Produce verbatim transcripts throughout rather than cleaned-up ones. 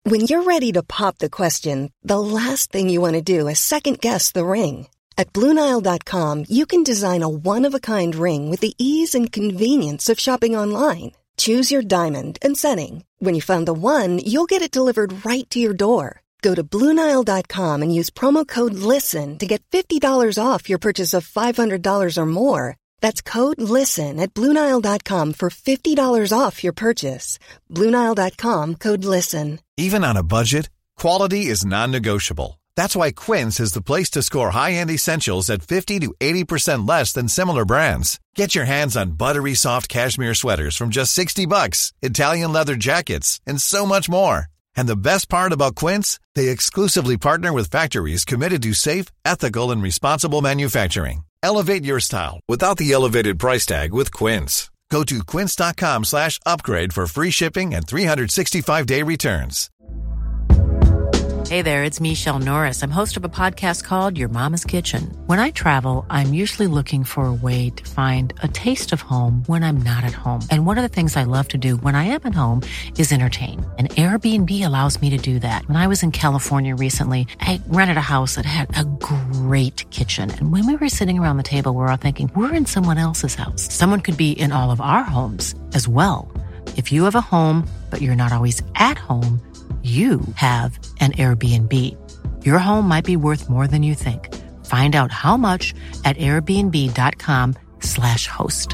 When you're ready to pop the question, the last thing you want to do is second-guess the ring. At Blue Nile dot com, you can design a one-of-a-kind ring with the ease and convenience of shopping online. Choose your diamond and setting. When you find the one, you'll get it delivered right to your door. Go to Blue Nile dot com and use promo code LISTEN to get fifty dollars off your purchase of five hundred dollars or more. That's code LISTEN at Blue Nile dot com for fifty dollars off your purchase. Blue Nile dot com, code LISTEN. Even on a budget, quality is non-negotiable. That's why Quince is the place to score high-end essentials at fifty to eighty percent less than similar brands. Get your hands on buttery soft cashmere sweaters from just sixty bucks, Italian leather jackets, and so much more. And the best part about Quince, they exclusively partner with factories committed to safe, ethical, and responsible manufacturing. Elevate your style without the elevated price tag with Quince. Go to quince dot com slash upgrade for free shipping and three sixty-five day returns. Hey there, it's Michelle Norris. I'm host of a podcast called Your Mama's Kitchen. When I travel, I'm usually looking for a way to find a taste of home when I'm not at home. And one of the things I love to do when I am at home is entertain. And Airbnb allows me to do that. When I was in California recently, I rented a house that had a great kitchen. And when we were sitting around the table, we were all thinking, we're in someone else's house. Someone could be in all of our homes as well. If you have a home, but you're not always at home, you have an Airbnb. Your home might be worth more than you think. Find out how much at airbnb dot com slash host.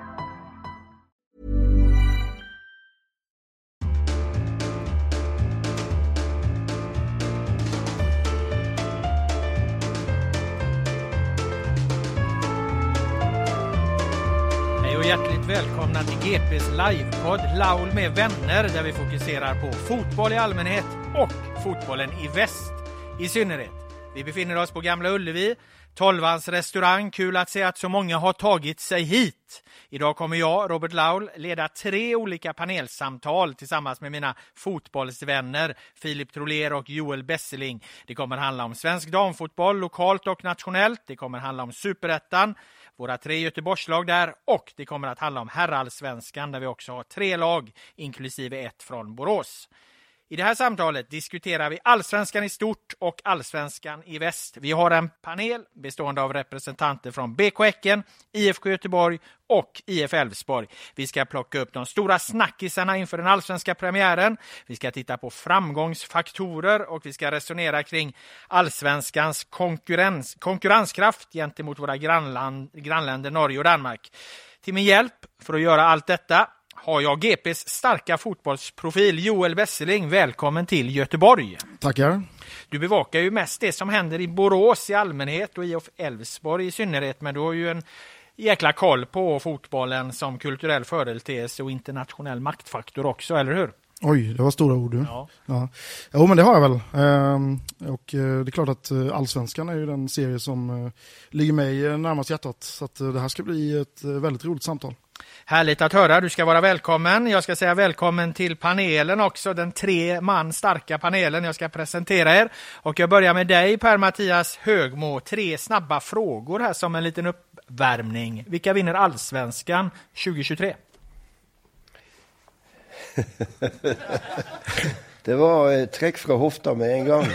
Hej och hjärtligt välkomna till G P:s livepodd Laul med vänner, där vi fokuserar på fotboll i allmänhet och fotbollen i väst i synnerhet. Vi befinner oss på Gamla Ullevi, Tolvans restaurang. Kul att se att så många har tagit sig hit. Idag kommer jag, Robert Laul, leda tre olika panelsamtal tillsammans med mina fotbollsvänner Filip Troler och Joel Besseling. Det kommer handla om svensk damfotboll, lokalt och nationellt. Det kommer handla om Superettan, våra tre Göteborgslag där, och det kommer att handla om herrallsvenskan där vi också har tre lag inklusive ett från Borås. I det här samtalet diskuterar vi allsvenskan i stort och allsvenskan i väst. Vi har en panel bestående av representanter från B K Häcken, I F K Göteborg och I F Elfsborg. Vi ska plocka upp de stora snackisarna inför den allsvenska premiären. Vi ska titta på framgångsfaktorer och vi ska resonera kring allsvenskans konkurrens, konkurrenskraft gentemot våra grannland, grannländer Norge och Danmark. Till min hjälp för att göra allt detta har jag G P:s starka fotbollsprofil Joel Besseling. Välkommen till Göteborg. Tackar. Du bevakar ju mest det som händer i Borås i allmänhet och i Elfsborg i synnerhet, men du har ju en jäkla koll på fotbollen som kulturell företeelse och internationell maktfaktor också, eller hur? Oj, det var stora ord du. Ja. Ja. Jo, men det har jag väl. Ehm, och eh, det är klart att eh, Allsvenskan är ju den serie som eh, ligger mig närmast hjärtat. Så att, eh, det här ska bli ett eh, väldigt roligt samtal. Härligt att höra. Du ska vara välkommen. Jag ska säga välkommen till panelen också. Den tre man starka panelen. Jag ska presentera er. Och jag börjar med dig, Per-Mattias Högmo. Tre snabba frågor här som en liten uppvärmning. Vilka vinner Allsvenskan tjugohundratjugotre? Det var ett trekk fra hofta med en gang.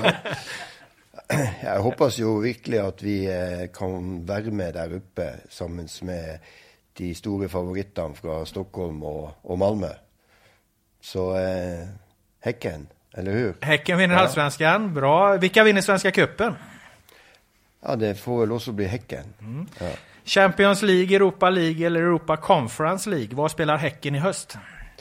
Jeg hoppas jo virkelig at vi kan være med der uppe sammen med de store favorittene fra Stockholm og, og Malmö. Så eh, Häcken, eller hur? Häcken vinner ja. Allsvenskan, bra. Vilka vinner Svenska cupen? Ja, det får väl också bli Häcken. Mm. Ja. Champions League, Europa League eller Europa Conference League. Vad spelar Häcken i höst?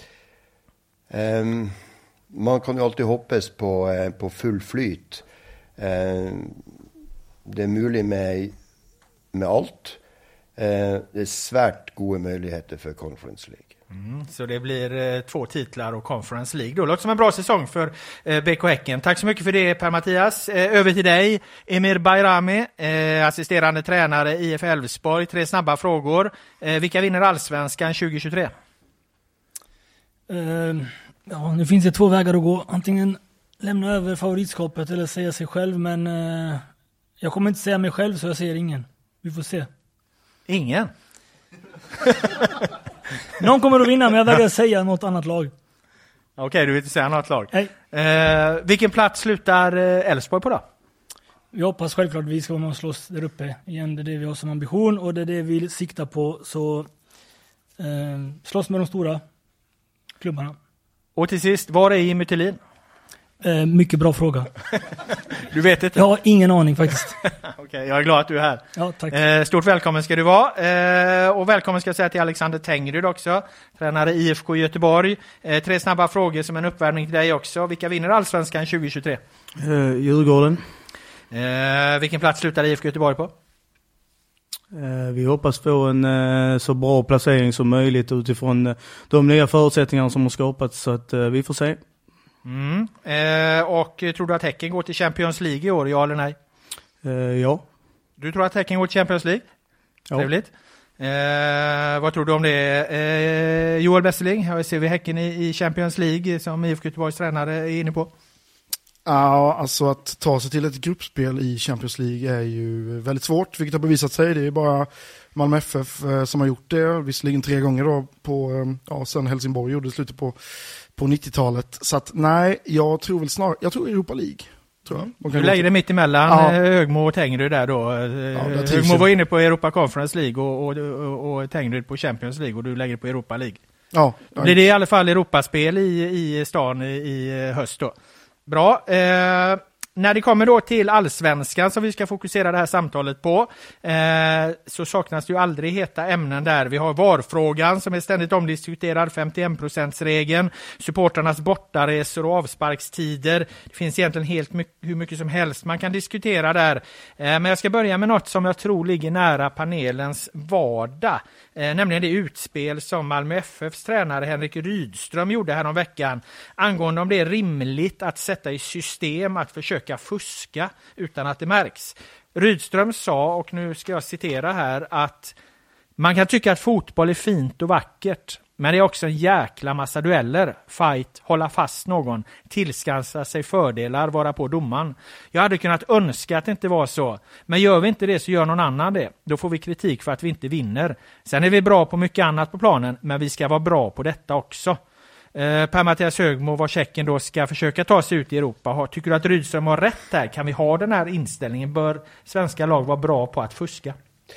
Um, man kan ju alltid hoppas på, eh, på full flyt. Um, det är möjligt med, med allt. Uh, det är svärt goda möjligheter för Conference League. Mm, så det blir eh, två titlar och Conference League. Då låter som en bra säsong för eh, B K Häcken. Tack så mycket för det, Per-Mattias. Eh, över till dig, Emir Bayrami, eh, assisterande tränare I F Elfsborg. Tre snabba frågor. Eh, vilka vinner Allsvenskan tjugohundratjugotre? Uh, ja, nu finns det två vägar att gå. Antingen lämna över favoritskapet eller säga sig själv. Men uh, jag kommer inte säga mig själv, så jag säger ingen. Vi får se. Ingen? Någon kommer att vinna, men jag vägrar säga något annat lag. Okej, okay, du vill inte säga något lag. Nej. Eh, vilken plats slutar Elfsborg på då? Vi hoppas självklart att vi ska vara med och slåss där uppe igen. Det är det vi har som ambition och det är det vi siktar på. Så eh, slåss med de stora klubbarna. Och till sist, var är Jimmy Tillin? Eh, mycket bra fråga. Du vet inte? Jag har ingen aning faktiskt. Okej, okay, jag är glad att du är här. Ja, tack. Eh, stort välkommen ska du vara. Eh, och välkommen ska jag säga till Alexander Tengryd också. Tränare I F K Göteborg. Eh, tre snabba frågor som en uppvärmning till dig också. Vilka vinner Allsvenskan tjugo tjugotre? Eh, Djurgården. Eh, vilken plats slutar I F K Göteborg på? Eh, vi hoppas få en eh, så bra placering som möjligt utifrån eh, de nya förutsättningarna som har skapats. Så att eh, vi får se. Mm. Eh, och tror du att Häcken går till Champions League i år, ja eller nej? Eh, ja. Du tror att Häcken går till Champions League? Ja. Trevligt. Eh, vad tror du om det? Eh, Joel Besseling, här ser vi Häcken i, i Champions League som I F K Göteborgs tränare är inne på. Ja, alltså att ta sig till ett gruppspel i Champions League är ju väldigt svårt, vilket har bevisat sig. Det är bara Malmö F F som har gjort det, visserligen tre gånger då, på, ja, sen Helsingborg gjorde det slutet på, på nittiotalet. Så att nej, jag tror väl snarare, jag tror Europa League. Tror jag. Du lägger det mitt emellan ja. Högmo och Tengryd där då. Ja, Högmo var inne på Europa Conference League och, och, och, och Tengryd på Champions League och du lägger på Europa League. Ja. Då blir det i alla fall Europaspel i, i stan i, i höst då. Bra. Eh, när det kommer då till Allsvenskan som vi ska fokusera det här samtalet på eh, så saknas det ju aldrig heta ämnen där. Vi har VAR-frågan som är ständigt omdiskuterad, femtioen procent-regeln, supporternas bortaresor och avsparkstider. Det finns egentligen helt mycket, hur mycket som helst man kan diskutera där. Eh, men jag ska börja med något som jag tror ligger nära panelens vardag. Eh, nämligen det utspel som Malmö F F:s tränare Henrik Rydström gjorde här om veckan angående om det är rimligt att sätta i system att försöka fuska utan att det märks. Rydström sa, och nu ska jag citera här, att man kan tycka att fotboll är fint och vackert, men det är också en jäkla massa dueller, fight, hålla fast någon, tillskansa sig fördelar, vara på domaren. Jag hade kunnat önska att det inte var så, men gör vi inte det så gör någon annan det. Då får vi kritik för att vi inte vinner. Sen är vi bra på mycket annat på planen, men vi ska vara bra på detta också. Eh, Per-Mattias Högmo, var Tjeckien då ska försöka ta sig ut i Europa. Tycker du att Rydström har rätt här? Kan vi ha den här inställningen? Bör svenska lag vara bra på att fuska?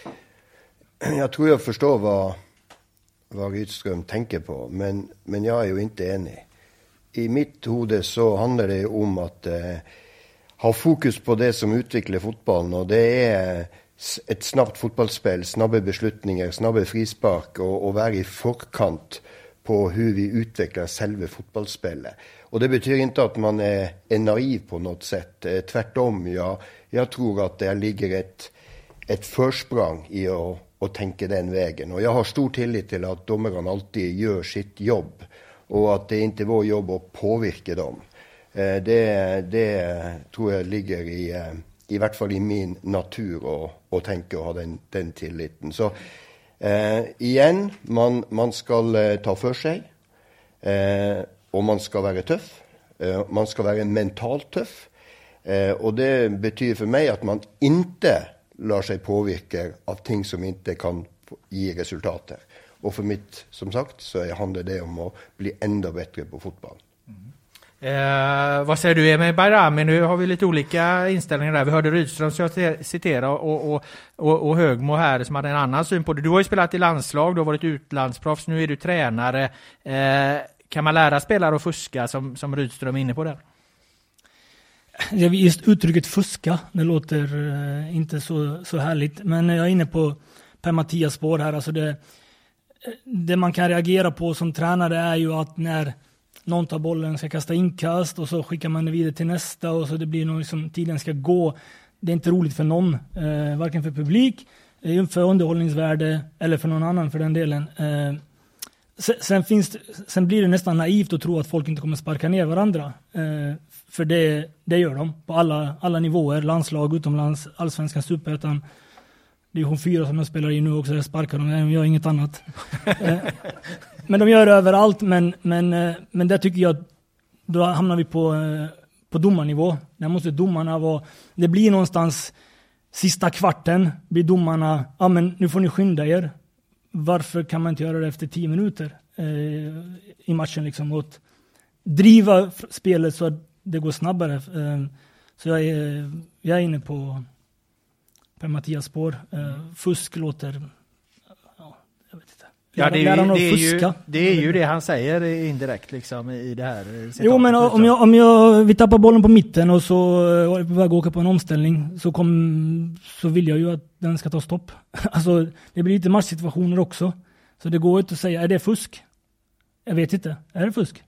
Jag tror jag förstår vad, vad Rydström tänker på, men, men jag är ju inte enig. I mitt hode så handlar det om att eh, ha fokus på det som utvecklar fotbollen, och det är ett snabbt fotbollsspel, snabba beslutningar, snabba frispark och, och vara i förkant på hur vi utvecklar själva fotbollsspelet. Och det betyder inte att man är, är naiv på något sätt. Eh, tvärtom, jag, jag tror att det ligger ett, ett försprång i att, att tänka den vägen. Och jag har stor tillit till att domarna alltid gör sitt jobb. Och att det inte är vår jobb att påverka dem. Eh, det, det tror jag ligger i, i vart fall i min natur att, att tänka och ha den, den tilliten. Så Eh, igen, man, man ska eh, ta för sig eh, och man ska vara tuff. Eh, man ska vara mentalt tuff. Eh, och det betyder för mig att man inte lär sig påverka av ting som inte kan ge resultater. Och för mitt, som sagt, så handlar det om att bli ännu bättre på fotboll. Mm. Eh, vad säger du med Bayrami? Nu har vi lite olika inställningar där. Vi hörde Rydström citera och, och, och, och Högmo här som hade en annan syn på det. Du har ju spelat i landslag, du har varit utlandsproffs, nu är du tränare. Eh, kan man lära spelare att fuska som, som Rydström är inne på där? Just uttrycket fuska, det låter uh, inte så, så härligt. Men jag är inne på Per-Mattias spår här. Alltså det, det man kan reagera på som tränare är ju att när någon tar bollen, ska kasta inkast och så skickar man det vidare till nästa och så det blir något som tiden ska gå. Det är inte roligt för någon, eh, varken för publik, eh, för underhållningsvärde eller för någon annan för den delen. Eh, sen, sen, finns det, sen blir det nästan naivt att tro att folk inte kommer sparka ner varandra. Eh, för det, det gör de på alla, alla nivåer, landslag, utomlands, allsvenskan, superettan. Division fyra som jag spelar i nu också, där sparkar de, de gör inget annat. eh, Men de gör det överallt, men, men, men där tycker jag att då hamnar vi på, på domarnivå. Där måste domarna vara, det blir någonstans sista kvarten, blir domarna, ja men nu får ni skynda er. Varför kan man inte göra det efter tio minuter eh, i matchen liksom? Och driva spelet så att det går snabbare. Eh, så jag är, jag är inne på Per-Mattias spår. Eh, fusk låter... Ja, jag vet inte. Ja, det är, ju, det, är ju, det är ju det han säger indirekt liksom, i det här citatet. Jo, men om jag, om jag vi tappar bollen på mitten och så är på väg att åka på en omställning så, kom, så vill jag ju att den ska ta stopp. Alltså, det blir lite matchsituationer också. Så det går inte att säga, är det fusk? Jag vet inte. Är det fusk?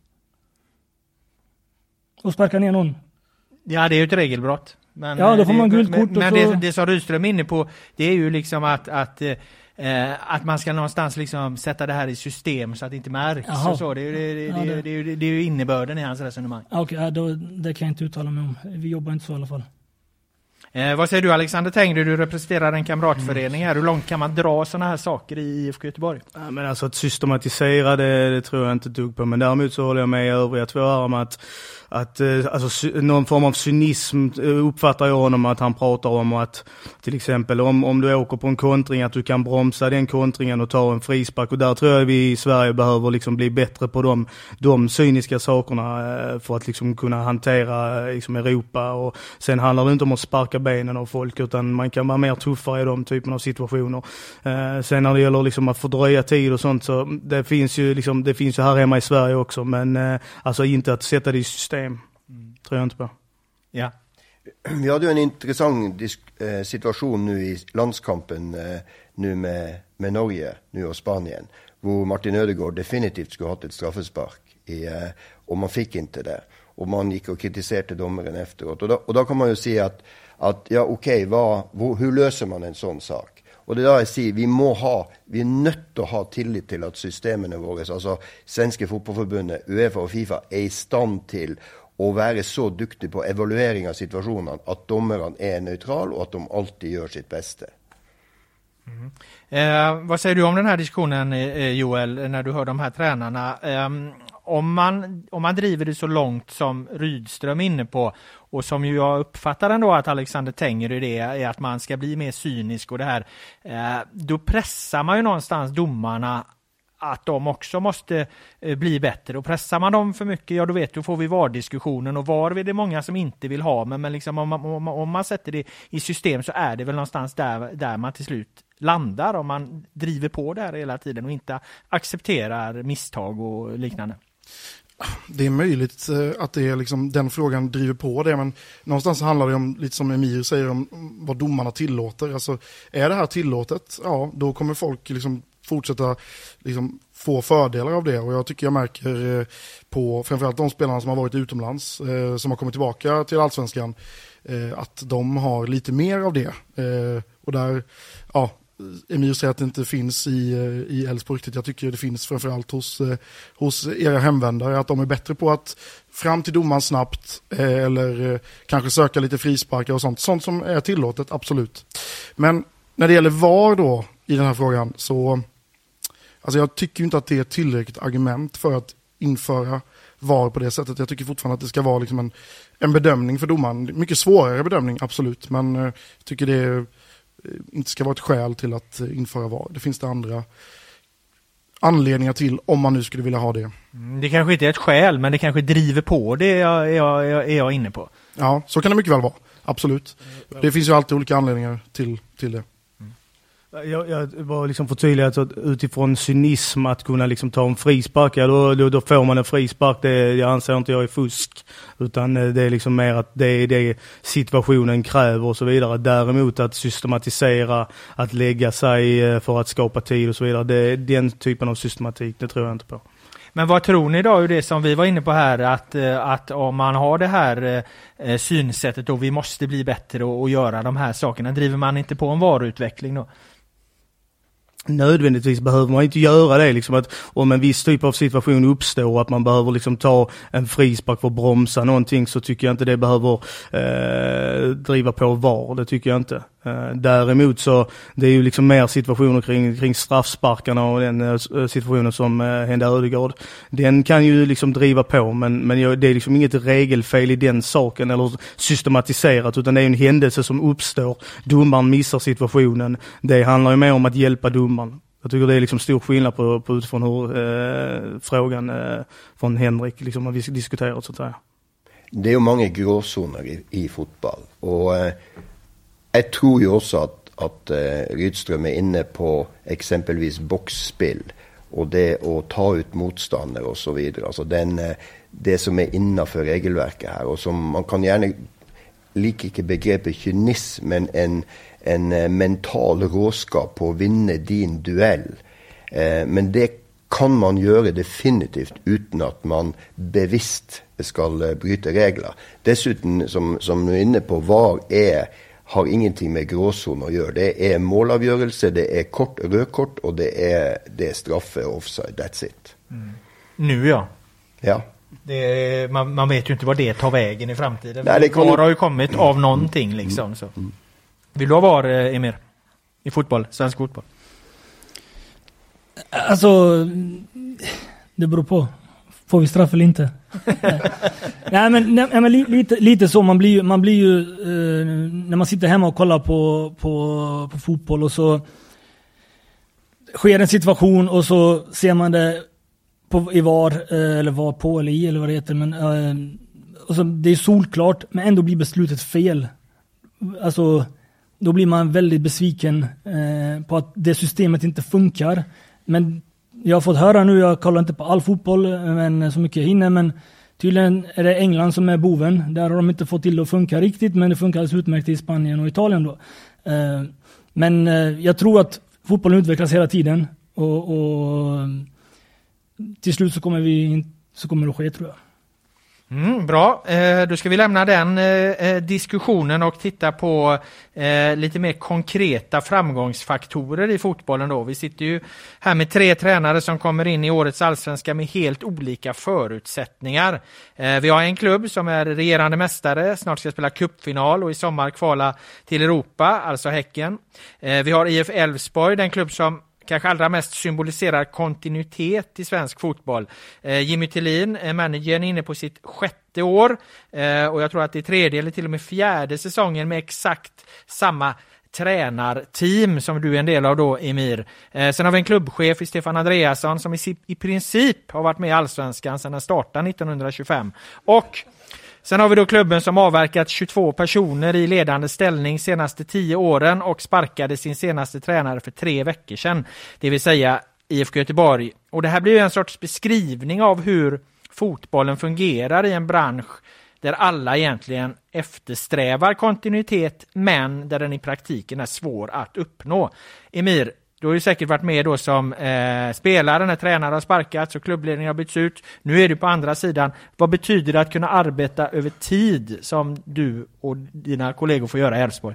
Och sparka ner någon? Ja, det är ju ett regelbrott. Men, ja, då får man gult kort. Men, men så... det, det som Rydström är inne på, det är ju liksom att... att Eh, att man ska någonstans liksom sätta det här i system så att det inte märks och så. Det är ju det, det, ja, det, det, det, det är ju innebörden i hans resonemang. Okej, okay, då, det kan jag inte uttala mig om. Vi jobbar inte så i alla fall. Eh, vad säger du, Alexander Tengry? Du representerar en kamratförening här. Hur långt kan man dra sådana här saker i I F K Göteborg? Ja, men alltså att systematisera det, det tror jag inte dugg på. Men däremot så håller jag med övriga två här om att att alltså, någon form av cynism uppfattar jag honom att han pratar om att till exempel om, om du åker på en kontring att du kan bromsa den kontringen och ta en frispark, och där tror jag vi i Sverige behöver liksom bli bättre på de, de cyniska sakerna för att liksom kunna hantera liksom Europa. Och sen handlar det inte om att sparka benen av folk, utan man kan vara mer tuffare i de typen av situationer. Eh, sen när det gäller liksom att fördröja tid och sånt, så det finns ju liksom, det finns ju här hemma i Sverige också, men eh, alltså inte att sätta det i system. Mm. Tror jag inte på. Ja. Vi hade ju en intressant disk- eh, situation nu i landskampen eh, nu med, med Norge nu och Spanien, hvor Martin Ødegaard definitivt skulle hatt ett straffespark i, eh, och man fick inte det. Och man gick och kritiserade domaren efteråt. Och då, och då kan man ju säga att, att ja okej, okay, hur löser man en sån sak? Och det där jag säger, vi må ha, vi är nött att ha tillit till att systemen är våra, alltså Svenska fotbollförbundet, UEFA och FIFA är i stand till att vara så duktig på evaluering av situationen att domarna är neutral och att de alltid gör sitt bästa. Mm. Eh, vad säger du om den här diskussionen, eh, Joel, när du hör de här tränarna? Eh, om, man, om man driver det så långt som Rydström är inne på, och som ju jag uppfattar ändå att Alexander Tengry det är att man ska bli mer cynisk och det här, eh, då pressar man ju någonstans domarna att de också måste eh, bli bättre, och pressar man dem för mycket, ja då vet du, får vi V A R-diskussionen, och V A R är det många som inte vill ha, men, men liksom om, man, om, om man sätter det i system så är det väl någonstans där, där man till slut landar, om man driver på det här hela tiden och inte accepterar misstag och liknande. Det är möjligt att det är liksom, den frågan driver på det, men någonstans handlar det om, lite som Emir säger, om vad domarna tillåter. Alltså, är det här tillåtet, ja, då kommer folk liksom fortsätta liksom få fördelar av det, och jag tycker jag märker på framförallt de spelarna som har varit utomlands, eh, som har kommit tillbaka till Allsvenskan, eh, att de har lite mer av det. Eh, och där, ja, Emir säger att det inte finns i, i Elfsborg riktigt. Jag tycker det finns framförallt hos, hos era hemvändare, att de är bättre på att fram till domaren snabbt eh, eller eh, kanske söka lite frisparkar och sånt. Sånt som är tillåtet, absolut. Men när det gäller V A R då i den här frågan, så alltså jag tycker inte att det är ett tillräckligt argument för att införa V A R på det sättet. Jag tycker fortfarande att det ska vara liksom en, en bedömning för domaren. Mycket svårare bedömning, absolut. Men eh, jag tycker det är inte ska vara ett skäl till att införa V A R. Det finns det andra anledningar till, om man nu skulle vilja ha det. Det kanske inte är ett skäl, men det kanske driver på det, är jag, är jag, är jag inne på. Ja, så kan det mycket väl vara. Absolut. Det finns ju alltid olika anledningar till, till det. Jag, jag var liksom förtydligat att utifrån cynism att kunna liksom ta en frispark, ja, då, då, då får man en frispark. Det jag anser inte jag är fusk, utan det är liksom mer att det är det situationen kräver och så vidare. Däremot att systematisera, att lägga sig för att skapa tid och så vidare, det, den typen av systematik, det tror jag inte på. Men vad tror ni då, det som vi var inne på här, att, att om man har det här eh, synsättet och vi måste bli bättre och, och göra de här sakerna, driver man inte på en varuutveckling då? Nödvändigtvis behöver man inte göra det, liksom att om en viss typ av situation uppstår att man behöver liksom ta en frispark för att bromsa någonting, så tycker jag inte det behöver eh, driva på V A R, det tycker jag inte. Eh, däremot så det är ju liksom mer situationer kring, kring straffsparkarna och den eh, situationen som eh, hände Ödegaard. Den kan ju liksom driva på, men, men jag, det är liksom inget regelfel i den saken eller systematiserat, utan det är en händelse som uppstår. Domaren missar situationen. Det handlar ju mer om att hjälpa domaren. Jag tycker det är liksom stor skillnad på, på utifrån hur eh, frågan eh, från Henrik liksom har vi diskuterat, så att säga. det är ju många gråzoner i, i fotboll. Och eh, jag tror ju också att, att eh, Rydström är inne på exempelvis boxspel och det att ta ut motståndare och så vidare. Alltså den, eh, det som är innanför regelverket här och som man kan gärna lika inte begreppet kynism, men en, en eh, mental råskap på att vinna din duell. Eh, men det kan man göra definitivt utan att man bevisst ska bryta regler. Dessutom, som, som du är inne på, var är, har ingenting med gråzon att göra. Det är målavgörelse, det är kort, rödkort och det är, det är straffe och offside. That's it. Mm. Nu ja. Ja. Det är, man, man vet ju inte vad det tar vägen i framtiden. Nej, det kommer... kommer... har ju kommit av någonting liksom. Så. Vill du ha var, Emir? I fotboll, svensk fotboll? Alltså, det beror på. Får vi straff eller inte? nej, men, nej, men lite, lite så. Man blir, man blir ju, eh, när man sitter hemma och kollar på, på, på fotboll och så sker en situation och så ser man det på, i var, eh, eller var på eller i, eller vad det heter. Men, eh, och så, det är solklart, men ändå blir beslutet fel. Alltså, då blir man väldigt besviken eh, på att det systemet inte funkar. Men jag har fått höra nu, jag kollar inte på all fotboll men så mycket jag hinner, men tydligen är det England som är boven. Där har de inte fått till det att funka riktigt, men det funkar alldeles utmärkt i Spanien och Italien då. Eh, men eh, jag tror att fotbollen utvecklas hela tiden och, och till slut så kommer vi så kommer det ske, tror jag. Mm, bra, eh, då ska vi lämna den eh, diskussionen och titta på eh, lite mer konkreta framgångsfaktorer i fotbollen då. Vi sitter ju här med tre tränare som kommer in i årets allsvenska med helt olika förutsättningar. Eh, vi har en klubb som är regerande mästare, snart ska spela cupfinal och i sommar kvala till Europa, alltså Häcken. Eh, vi har I F Elfsborg, den klubb som kanske allra mest symboliserar kontinuitet i svensk fotboll. Eh, Jimmy Tillin, eh, managern, inne på sitt sjätte år eh, och jag tror att det är tredje eller till och med fjärde säsongen med exakt samma tränarteam som du är en del av då, Emir. Eh, sen har vi en klubbchef i Stefan Andreasson som i, i princip har varit med i allsvenskan sedan den startade nittonhundratjugofem. Och sen har vi då klubben som avverkat tjugotvå personer i ledande ställning senaste tio åren och sparkade sin senaste tränare för tre veckor sedan. Det vill säga I F K Göteborg. Och det här blir ju en sorts beskrivning av hur fotbollen fungerar i en bransch där alla egentligen eftersträvar kontinuitet men där den i praktiken är svår att uppnå. Emir, du har ju säkert varit med då som eh, spelare när tränare har sparkats och klubbledningen har bytts ut. Nu är du på andra sidan. Vad betyder det att kunna arbeta över tid som du och dina kollegor får göra i Elfsborg?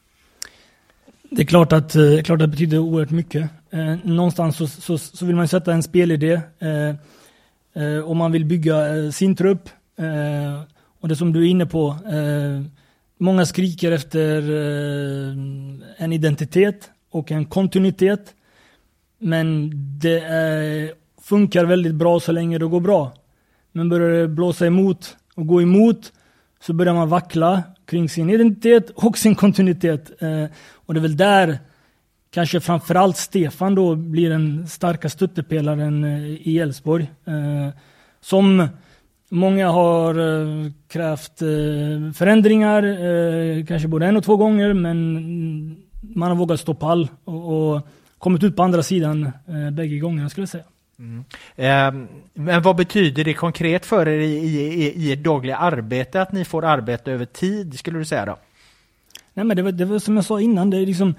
Det är klart att, eh, klart att det betyder oerhört mycket. Eh, någonstans så, så, så vill man sätta en spelidé eh, eh, och man vill bygga eh, sin trupp. Eh, och det som du är inne på, eh, många skriker efter eh, en identitet och en kontinuitet, men det är, funkar väldigt bra så länge det går bra. Men börjar det blåsa emot och gå emot så börjar man vackla kring sin identitet och sin kontinuitet. Eh, och det är väl där kanske framförallt Stefan då blir den starka stöttepelaren eh, i Elfsborg. Eh, som många har eh, krävt eh, förändringar, eh, kanske både en och två gånger, men man har vågat stå pall och, och kommit ut på andra sidan eh, bägge gångerna, skulle jag säga. Mm. Eh, men vad betyder det konkret för er i, i, i ett dagliga arbete att ni får arbeta över tid, skulle du säga då? Nej, men det var, det var som jag sa innan, det är liksom,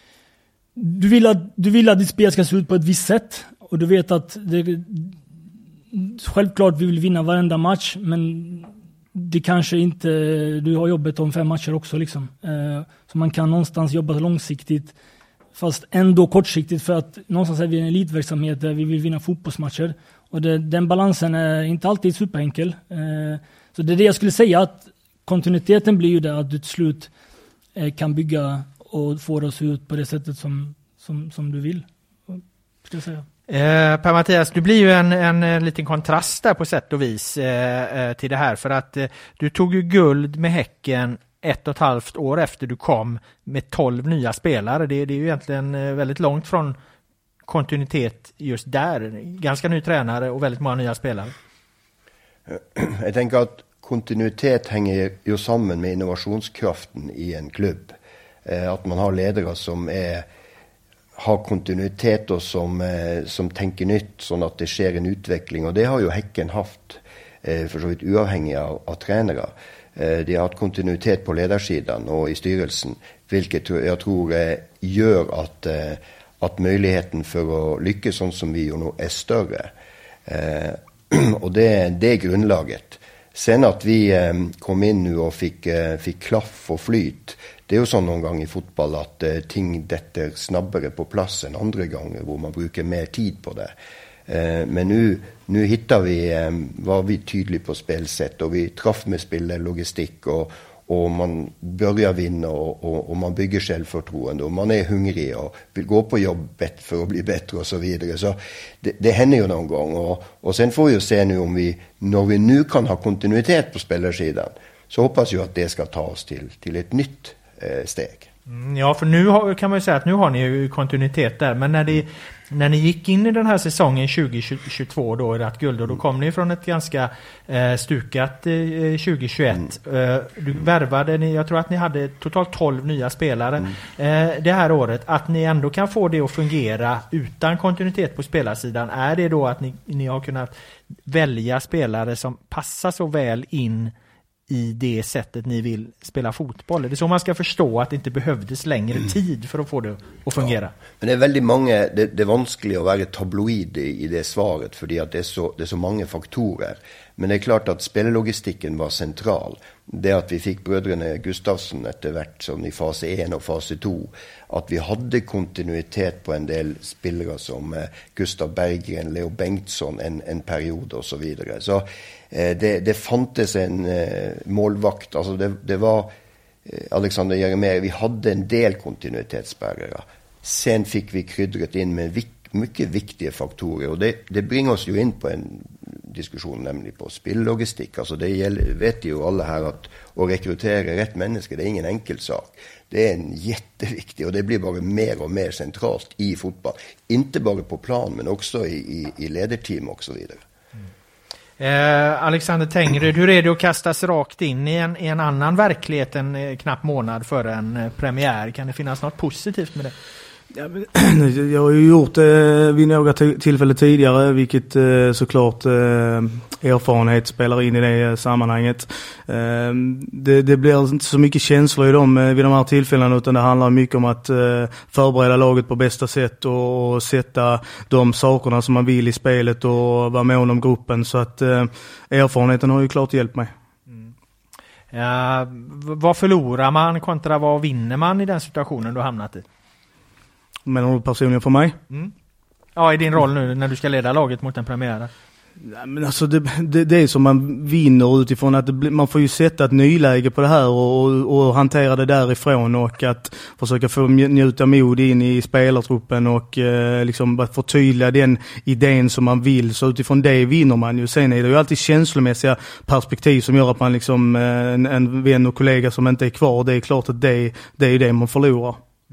du vill att, du vill att ditt spel ska se ut på ett visst sätt och du vet att det, självklart vi vill vinna varenda match, men det kanske inte, du har jobbet om fem matcher också liksom. Eh, så man kan någonstans jobba långsiktigt fast ändå kortsiktigt, för att någonstans är vi en elitverksamhet där vi vill vinna fotbollsmatcher och det, den balansen är inte alltid superenkel. Eh, så det är det jag skulle säga, att kontinuiteten blir ju där att du till slut eh, kan bygga och få det att se ut på det sättet som, som, som du vill, ska jag säga. Eh, Per-Mattias, du blir ju en, en, en liten kontrast där på sätt och vis eh, till det här, för att eh, du tog ju guld med Häcken ett och ett halvt år efter du kom med tolv nya spelare. Det, det är ju egentligen eh, väldigt långt från kontinuitet just där. Ganska ny tränare och väldigt många nya spelare. Jag tänker att kontinuitet hänger ju samman med innovationskraften i en klubb. Eh, att man har ledare som är, har kontinuitet och som, eh, som tänker nytt så att det sker en utveckling. Och det har ju Häcken haft eh, för så vidt uavhängig av, av tränare. Eh, de har haft kontinuitet på ledarsidan och i styrelsen. Vilket jag tror eh, gör att, eh, att möjligheten för att lyckas sånt som vi gör nu är större. Eh, och det, det är grundlaget. Sen att vi eh, kom in nu och fick, eh, fick klaff och flyt. Det är ju så någon gång i fotboll att eh, ting detter snabbare på plats än andra gånger hvor man brukar mer tid på det. Eh, men nu, nu hittar vi, eh, var vi tydliga på spelsätt och vi träff med spellogistik och, och man börjar vinna och, och, och man bygger självförtroende och man är hungrig och vill gå på jobbet för att bli bättre och så vidare. Så det, det händer ju någon gång och, och sen får vi ju se nu om vi, när vi nu kan ha kontinuitet på spelarsidan, så hoppas jag att det ska ta oss till, till ett nytt eh, steg. Mm, ja, för nu har, kan man ju säga att nu har ni ju kontinuitet där, men när, det, när ni gick in i den här säsongen tjugo tjugotvå då i Rätt Guld, och då kom ni från ett ganska eh, stukat eh, tjugo tjugoett. Mm. Eh, du värvade, ni, jag tror att ni hade totalt tolv nya spelare mm. eh, det här året. Att ni ändå kan få det att fungera utan kontinuitet på spelarsidan, är det då att ni, ni har kunnat välja spelare som passar så väl in i det sättet ni vill spela fotboll? Det är så man ska förstå att det inte behövdes längre mm. tid för att få det att fungera. Ja, men det är väldigt många, det, det är vanskligt att vara tabloid i, i det svaret, för att det är, så, det är så många faktorer. Men det är klart att spellogistiken var central. Det att vi fick bröderna Gustafsson efterhvert som i fas ett och fas två. Att vi hade kontinuitet på en del spelare som eh, Gustav Berggren, Leo Bengtsson en, en period och så vidare. Så eh, det, det fanns en eh, målvakt. Alltså det, det var eh, Alexander Jeremejeff. Vi hade en del kontinuitetsspärrar. Sen fick vi kryddret in med vik- mycket viktiga faktorer. Och det, det bringar oss ju in på en diskussion, nämligen på spellogistik. Alltså det gäller, vet ju alla här, att, att rekrytera rätt människor, det är ingen enkel sak. Det är en jätteviktig, och det blir bara mer och mer centralt i fotboll. Inte bara på plan, men också i, i, i ledarteam och så vidare. Mm. Eh, Alexander Tengryd, hur är det att kastas rakt in i en, i en annan verklighet en eh, knapp månad före en eh, premiär? Kan det finnas något positivt med det? Ja, men, jag har ju gjort det vid några t- tillfällen tidigare, vilket eh, såklart eh, erfarenhet spelar in i det sammanhanget. Eh, det, det blir inte så mycket känslor i dem, eh, vid de här tillfällena, utan det handlar mycket om att eh, förbereda laget på bästa sätt och, och sätta de sakerna som man vill i spelet och vara mån om gruppen. Så att eh, erfarenheten har ju klart hjälpt mig. Mm. Ja, vad förlorar man kontra vad vinner man i den situationen du har hamnat i? Men du personligen för mig? Mm. Ja, i din roll nu när du ska leda laget mot en premiär. Ja, men alltså det, det, det är som man vinner utifrån att det, man får ju sätta ett nyläge på det här och, och, och hantera det därifrån, och att försöka få njuta mod in i spelartruppen och eh, liksom bara förtydliga den idén som man vill, så utifrån det vinner man ju. Sen är det ju alltid känslomässiga perspektiv som gör att man liksom eh, en, en vän och kollega som inte är kvar, det är klart att det, det är det man förlorar.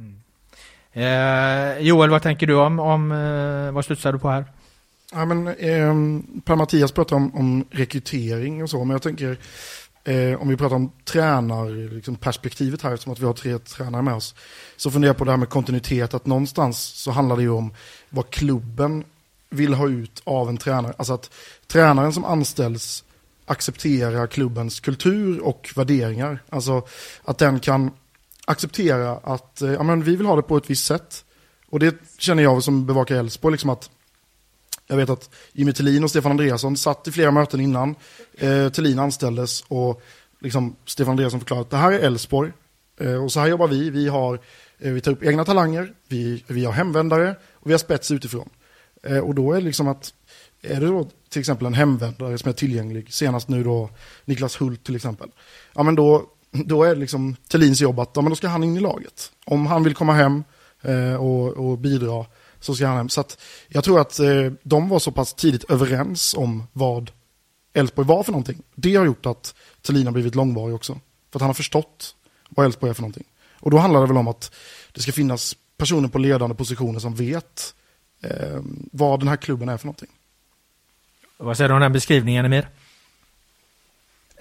Eh, Joel, vad tänker du om, om eh, vad studsar du på här? Ja, men eh, Per-Mattias pratar om, om rekrytering och så, men jag tänker eh, om vi pratar om tränar liksom perspektivet här, som att vi har tre tränare med oss, så funderar jag på det här med kontinuitet, att någonstans så handlar det ju om vad klubben vill ha ut av en tränare, alltså att tränaren som anställs accepterar klubbens kultur och värderingar, alltså att den kan acceptera att ja, men vi vill ha det på ett visst sätt. Och det känner jag som bevakar Elfsborg, liksom att jag vet att Jimmy Thelin och Stefan Andreasson satt i flera möten innan eh, Thelin anställdes, och liksom Stefan Andreasson förklarade att det här är Elfsborg eh, och så här jobbar vi. Vi, har, eh, vi tar upp egna talanger, vi, vi har hemvändare och vi har spets utifrån. Eh, och då är det liksom att, är det då till exempel en hemvändare som är tillgänglig, senast nu då Niklas Hult till exempel, ja men då Då är det liksom Thelins jobb att ja, men då ska han in i laget. Om han vill komma hem eh, och, och bidra, så ska han hem. Så att jag tror att eh, de var så pass tidigt överens om vad Elfsborg var för någonting. Det har gjort att Thelin har blivit långvarig också. För att han har förstått vad Elfsborg är för någonting. Och då handlar det väl om att det ska finnas personer på ledande positioner som vet eh, vad den här klubben är för någonting. Vad säger du om den beskrivningen, Emir?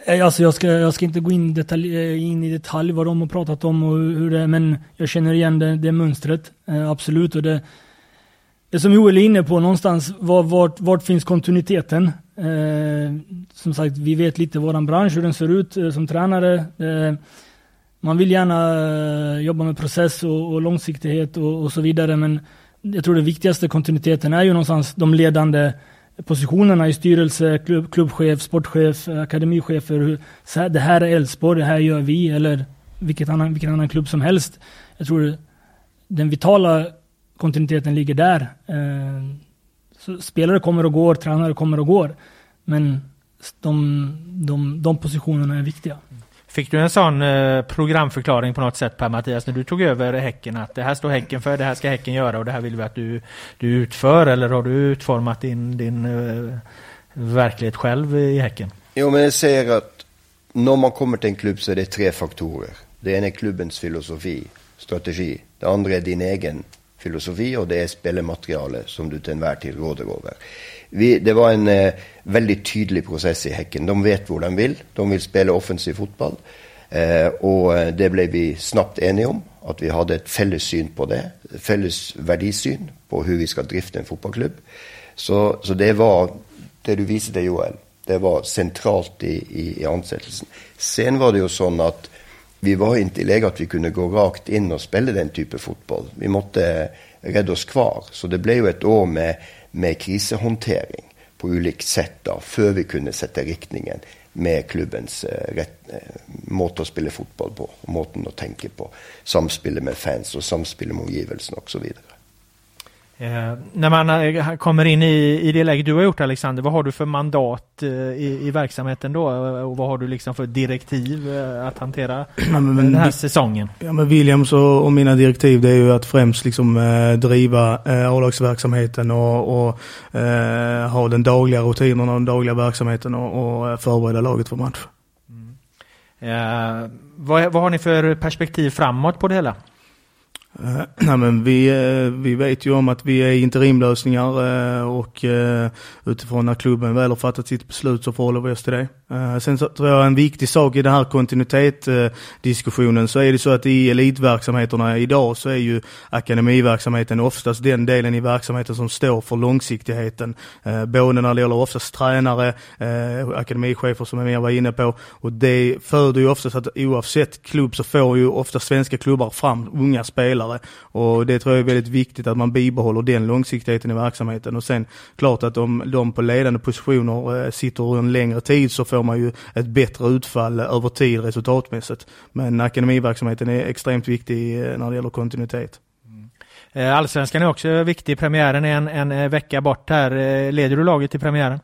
Alltså jag ska, jag ska inte gå in, detalj, in i detalj vad de har pratat om och hur det är, men jag känner igen det, det mönstret, eh, absolut. Och det, det som Joel är inne på någonstans, var, vart, vart finns kontinuiteten? Eh, som sagt, vi vet lite våran bransch, hur den ser ut eh, som tränare. Eh, man vill gärna eh, jobba med process och, och långsiktighet och, och så vidare, men jag tror det viktigaste kontinuiteten är ju någonstans de ledande positionerna i styrelse, klubb, klubbchef, sportchef, akademichefer. Hur, så här, det här är Elfsborg, det här gör vi, eller vilket annan, vilken annan klubb som helst. Jag tror den vitala kontinuiteten ligger där. Eh, så spelare kommer och går, tränare kommer och går, men de, de, de positionerna är viktiga. Fick du en sån eh, programförklaring på något sätt, Per Mattias, när du tog över Häcken, att det här står Häcken för, det här ska Häcken göra och det här vill vi att du, du utför, eller har du utformat din, din eh, verklighet själv i Häcken? Jo, men jag säger att när man kommer till en klubb så är det tre faktorer. Det ena är klubbens filosofi, strategi. Det andra är din egen filosofi och det är spelmaterialet som du till enhver tid råder över. Vi, det var en eh, väldigt tydlig process i Häcken. De vet vad de vill. De vill spela offensiv fotboll. Eh, och det blev vi snabbt eniga om. Att vi hade ett fälles syn på det. Fälles värdisyn på hur vi ska drifta en fotbollsklubb. Så, så det var, det du visade Joel, det var centralt i, i, i ansättelsen. Sen var det ju så att vi var inte i läge att vi kunde gå rakt in och spela den typen av fotboll. Vi måste rädda oss kvar. Så det blev ju ett år med med krisehåndtering på olika sätt då, för vi kunde sätta riktningen med klubbens eh, rätt, eh, måte att spela fotboll på, måten att tänka på, samspelet med fans och samspelet med omgivelsen och så vidare. Eh, när man eh, kommer in i, i det läget du har gjort, Alexander, vad har du för mandat eh, i, i verksamheten då, och vad har du liksom för direktiv eh, att hantera ja, men, den här säsongen? Ja, men Williams och, och mina direktiv, det är ju att främst liksom eh, driva eh, A-lagsverksamheten och, och eh, ha den dagliga rutinen och den dagliga verksamheten och, och förbereda laget för match. Mm. Eh, vad, vad har ni för perspektiv framåt på det hela? Uh, nej, men vi, uh, vi vet ju om att vi är interimlösningar uh, och uh, utifrån när klubben väl har fattat sitt beslut så förhåller vi oss till det. Uh, sen så tror jag en viktig sak i den här kontinuitetsdiskussionen uh, så är det så att i elitverksamheterna idag så är ju akademiverksamheten oftast den delen i verksamheten som står för långsiktigheten. Uh, både när det gäller oftast tränare, uh, akademichefer som är mer var inne på, och det föder ju oftast att oavsett klubb så får ju ofta svenska klubbar fram unga spelare. Och det tror jag är väldigt viktigt att man bibehåller den långsiktigheten i verksamheten. Och sen klart att om de på ledande positioner sitter en längre tid så får man ju ett bättre utfall över tid resultatmässigt. Men akademiverksamheten är extremt viktig när det gäller kontinuitet. Mm. Allsvenskan är också viktig. Premiären är en, en vecka bort här. Leder du laget till premiären?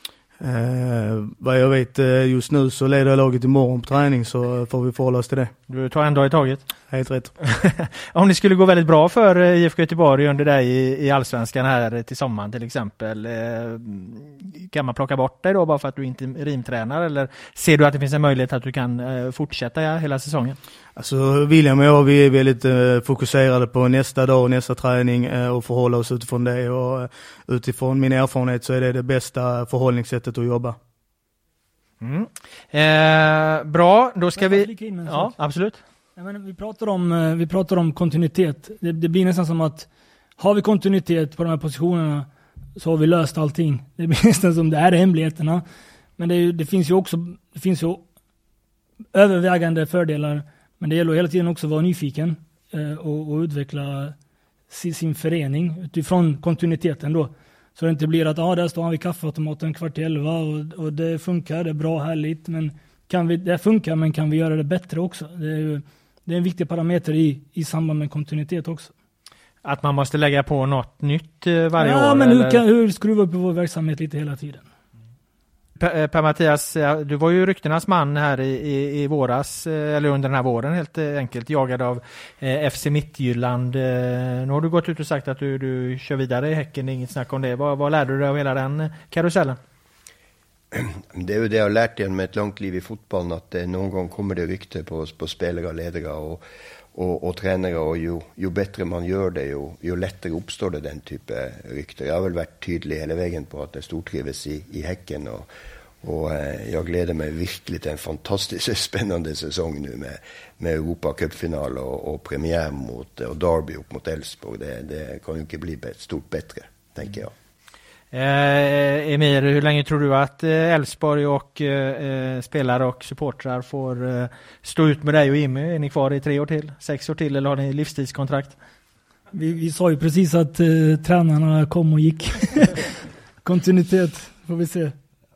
Eh, vad jag vet just nu så leder jag laget imorgon på träning, så får vi förhålla oss till det. Du tar en dag i taget? Helt rätt. Om det skulle gå väldigt bra för I F K Göteborg under dig i, i Allsvenskan här till sommaren till exempel, eh, kan man plocka bort dig då bara för att du inte rimtränar, eller ser du att det finns en möjlighet att du kan eh, fortsätta ja, hela säsongen? Alltså William och jag, vi är väldigt eh, fokuserade på nästa dag och nästa träning eh, och förhålla oss utifrån det, och eh, utifrån min erfarenhet så är det det bästa förhållningssättet att jobba. Mm. Eh, bra, då ska vi... Ja, absolut. Ja, men vi pratar om, vi pratar om kontinuitet. Det, det blir nästan som att har vi kontinuitet på de här positionerna så har vi löst allting. Det blir nästan som det är hemligheterna. Men det, är, det finns ju också det finns ju övervägande fördelar. Men det gäller hela tiden också att vara nyfiken eh, och, och utveckla sin, sin förening utifrån kontinuiteten då. Så det inte blir att ah, där står han vid kaffeautomaten kvart i elva och, och det funkar, det är bra, härligt. Men kan vi, det funkar, men kan vi göra det bättre också? Det är ju det är en viktig parameter i, i samband med kontinuitet också. Att man måste lägga på något nytt varje ja, år? Ja, men eller? hur, kan, hur skruvar vi på vår verksamhet lite hela tiden? Per, per Mattias, du var ju ryktenas man här i, i, i våras, eller under den här våren helt enkelt, jagad av eh, F C Midtjylland. Eh, nu har du gått ut och sagt att du, du kör vidare i Häcken, det är inget snack om det. Vad, vad lärde du dig av hela den karusellen? Det är ju det jag har lärt igen med ett långt liv i fotbollen, att det någon gång kommer det rykte på, på spelare, ledare och, och, och tränare, och ju, ju bättre man gör det, ju, ju lättare uppstår det den typen av rykte. Jag har väl varit tydlig hela vägen på att det stortrivs i, i Häcken, och, Och eh, jag gläder mig virkelig till en fantastiskt spännande säsong nu med, med Europa Cup-final och, och premiär mot och Derby upp mot Elfsborg. Det, det kan ju inte bli bet, stort bättre, tänker jag. Eh, Emir, hur länge tror du att Elfsborg och eh, spelare och supportrar får eh, stå ut med dig och Jimmy? Är ni kvar i tre år till, sex år till, eller har ni livstidskontrakt? Vi, vi sa ju precis att eh, tränarna kom och gick. Kontinuitet, får vi se.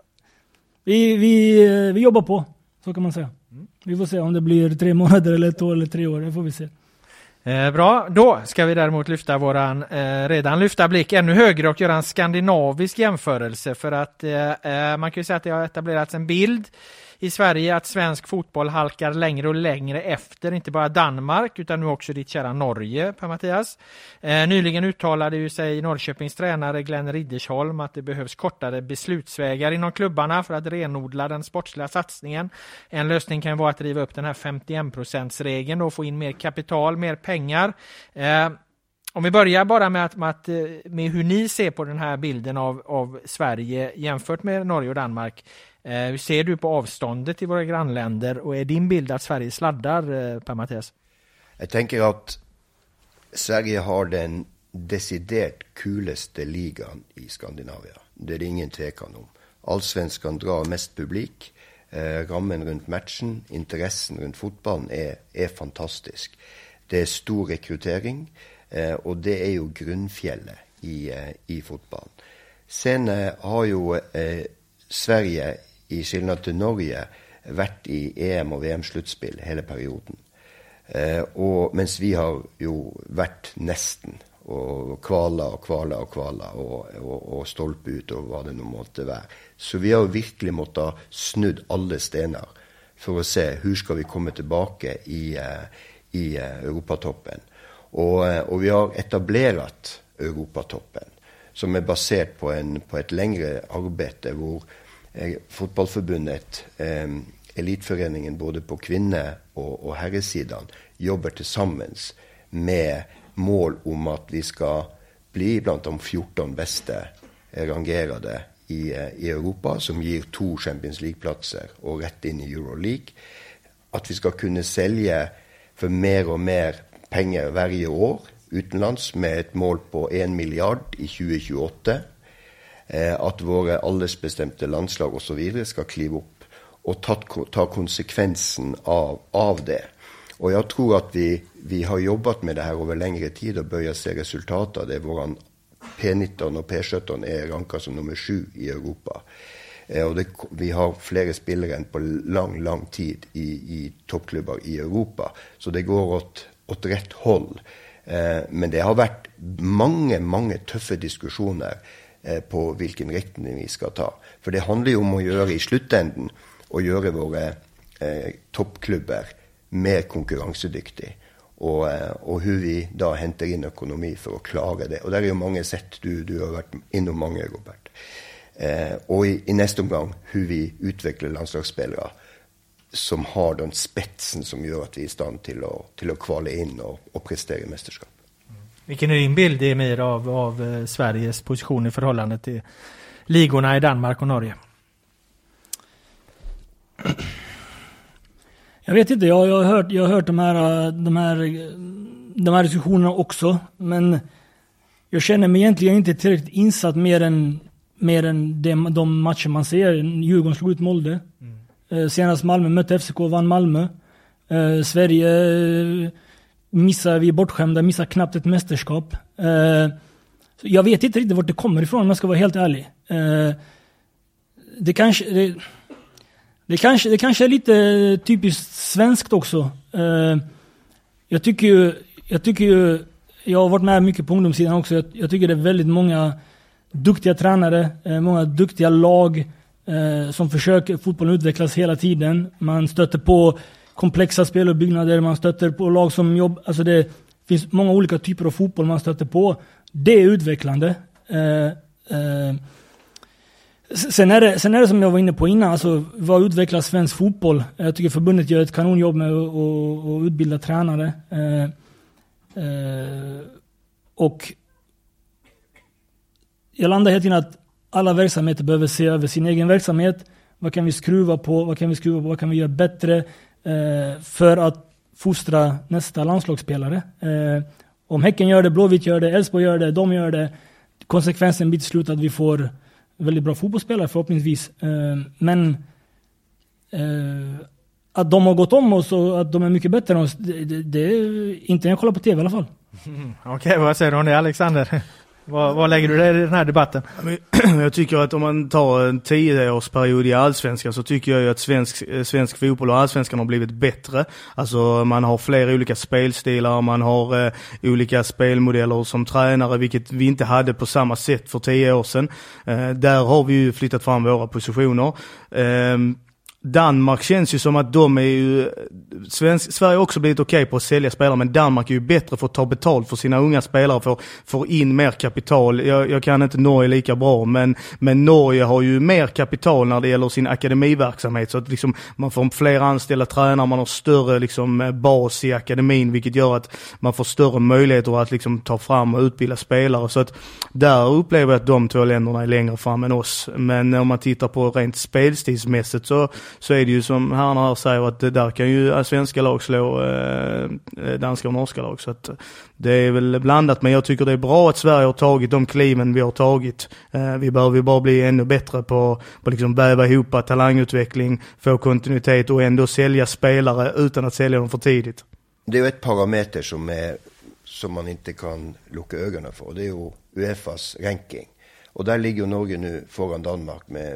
Vi, vi, vi jobbar på, så kan man säga. Vi får se om det blir tre månader eller ett år eller tre år, det får vi se. Eh, bra, då ska vi däremot lyfta våran eh, redan lyfta blick ännu högre och göra en skandinavisk jämförelse, för att eh, man kan ju säga att det har etablerats en bild i Sverige att svensk fotboll halkar längre och längre efter, inte bara Danmark utan nu också ditt kära Norge, Per Mattias. Eh, nyligen uttalade ju sig Norrköpings tränare Glenn Riddersholm att det behövs kortare beslutsvägar inom klubbarna för att renodla den sportsliga satsningen. En lösning kan vara att driva upp den här femtioen procents-regeln och få in mer kapital, mer pengar. Eh, Om vi börjar bara med, att, med, att, med hur ni ser på den här bilden av, av Sverige jämfört med Norge och Danmark. Eh, hur ser du på avståndet i våra grannländer, och är din bild att Sverige sladdar, eh, Per Mattias? Jag tänker att Sverige har den deciderat kuleste ligan i Skandinavien. Det är det ingen tvekan om. Allsvenskan drar mest publik. Eh, rammen runt matchen, intressen runt fotbollen är, är fantastisk. Det är stor rekrytering. Eh, och det är ju grundfjället i, eh, i fotbollen. Sen eh, har ju eh, Sverige i skillnad till Norge varit i E M och V M-slutspel hela perioden. Eh, och mens vi har ju varit nästan och kvala och kvala och kvala och, och, och stolpe ut och vad det nu måste vara. Så vi har virkelig måttet snudd alla stenar för att se hur ska vi komma tillbaka i, eh, i eh, Europatoppen. Och, och vi har etablerat Europatoppen som är baserat på, en, på ett längre arbete hvor eh, fotbollförbundet, eh, elitföreningen både på kvinne- och, och herresidan jobbar tillsammans med mål om att vi ska bli bland de fjorton bästa rangerade i, i Europa, som ger två Champions League-platser och rätt in i Euroleague. Att vi ska kunna sälja för mer och mer pengar varje år utomlands med ett mål på en miljard i tjugo tjugoåtta. Eh, att våra alldersbestämda landslag och så vidare ska kliva upp och ta, ta konsekvensen av, av det. Och jag tror att vi, vi har jobbat med det här över längre tid och börjar se resultat av det. Våran P nitton och P sjutton är rankade som nummer sju i Europa. Eh, och det, vi har flera spelare än på lång, lång tid i, i toppklubbar i Europa. Så det går åt åt rätt håll. Eh, men det har varit många, många tuffa diskussioner eh, på vilken riktning vi ska ta. För det handlar ju om att göra i slutänden och göra våra eh, toppklubbar mer konkurrensdyktiga. Och, eh, och hur vi då hämtar in ekonomi för att klara det. Och där är ju många sätt, du, du har varit inom många, Robert. Eh, och i, i nästa omgång hur vi utvecklar landslagsspelare som har den spetsen som gör att vi är i stand till att, till att kvala in och, och prestera i mästerskap. Mm. Vilken är din bild, Emir, av, av eh, Sveriges position i förhållande till ligorna i Danmark och Norge? Jag vet inte, jag, jag har hört, jag har hört de, här, de, här, de här diskussionerna också, men jag känner mig egentligen inte tillräckligt insatt mer än, mer än de, de matcher man ser. Djurgården slog ut Molde. Mm. Eh, senast Malmö mötte F C K, vann Malmö. Eh, Sverige eh, missar, vi är bortskämda, missar knappt ett mästerskap. Eh, jag vet inte riktigt vart det kommer ifrån, om jag ska vara helt ärlig. Eh, det kanske... Det, Det kanske, det kanske är lite typiskt svenskt också. Uh, jag tycker ju, jag tycker ju, jag har varit med mycket på ungdomssidan också. Jag, jag tycker det är väldigt många duktiga tränare, uh, många duktiga lag uh, som försöker, fotbollen utvecklas hela tiden. Man stöter på komplexa speluppbyggnader, man stöter på lag som jobb, alltså det finns många olika typer av fotboll man stöter på. Det är utvecklande. Uh, uh, Sen är, det, sen är det som jag var inne på innan, alltså vad utvecklar svensk fotboll? Jag tycker förbundet gör ett kanonjobb med att, att, att utbilda tränare. Eh, eh, och jag landar helt in att alla verksamheter behöver se över sin egen verksamhet. vad kan vi skruva på, vad kan vi skruva på, vad kan vi göra bättre eh, för att fostra nästa landslagsspelare. Eh, om Häcken gör det, Blåvitt gör det, Elfsborg gör det, de gör det. Konsekvensen blir till slut att vi får väldigt bra fotbollsspelare förhoppningsvis. Eh, men eh, att de har gått om oss och att de är mycket bättre än oss, det, det, det är inte när jag kollar på tv i alla fall. Mm, Okej, okay, vad säger du om det, Alexander? Vad, vad lägger du där i den här debatten? Jag tycker att om man tar en tioårsperiod i allsvenskan så tycker jag ju att svensk, svensk fotboll och allsvenskan har blivit bättre. Alltså man har flera olika spelstilar, man har eh, olika spelmodeller som tränare, vilket vi inte hade på samma sätt för tio år sedan. Eh, där har vi ju flyttat fram våra positioner. Eh, Danmark känns ju som att de är ju Svensk, Sverige har också blivit okej på att sälja spelare, men Danmark är ju bättre för att ta betalt för sina unga spelare, för få in mer kapital. Jag, jag kan inte Norge lika bra, men, men Norge har ju mer kapital när det gäller sin akademiverksamhet, så att liksom man får fler anställda tränare, man har större liksom bas i akademin, vilket gör att man får större möjligheter att liksom ta fram och utbilda spelare, så att där upplever jag att de två länderna är längre fram än oss. Men om man tittar på rent spelstilsmässigt så så är det ju som herrarna här säger att det där kan ju svenska lag slå eh, danska och norska lag, så att det är väl blandat, men jag tycker det är bra att Sverige har tagit de kliven vi har tagit. Eh, vi behöver ju bara bli ännu bättre på, på liksom väva ihop talangutveckling, få kontinuitet och ändå sälja spelare utan att sälja dem för tidigt. Det är ju ett parameter som, är, som man inte kan lucka ögonen för, det är ju UEFAs ranking, och där ligger Norge nu föran Danmark med